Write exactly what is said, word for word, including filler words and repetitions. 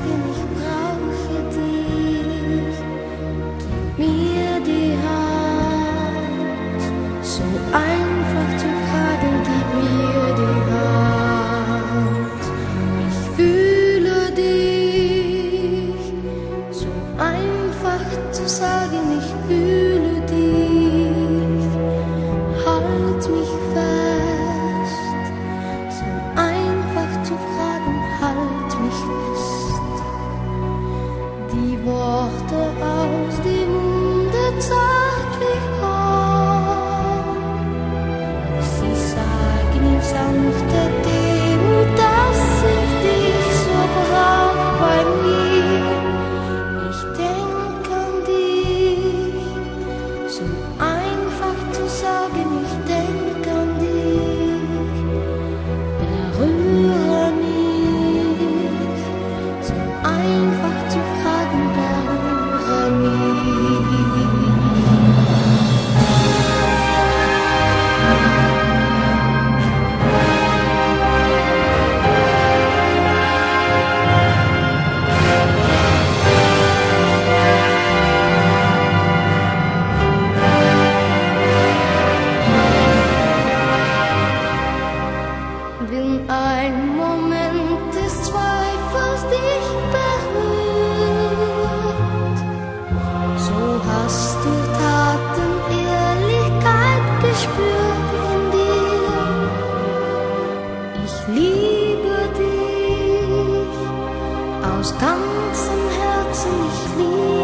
sagen, ich brauche dich. Gib mir die Hand, so einfach zu tragen, gib mir die Hand. Ich fühle dich, so einfach zu sagen, ich fühle dich. Halt mich fest, so einfach zu fragen, halt mich fest. Die Worte aus dem Munde zart wie Haar, sie sagen in sanfter Demut, dass ich dich so brauch bei mir. Ich denk an dich, so einfach zu sagen, ich denk an dich. Berühre mich, so einfach zu fragen, berühre mich. Wenn ein Moment des Zweifels dich berührt, so hast du Taten, Ehrlichkeit gespürt in dir. Ich liebe dich aus ganzem Herzen, ich liebe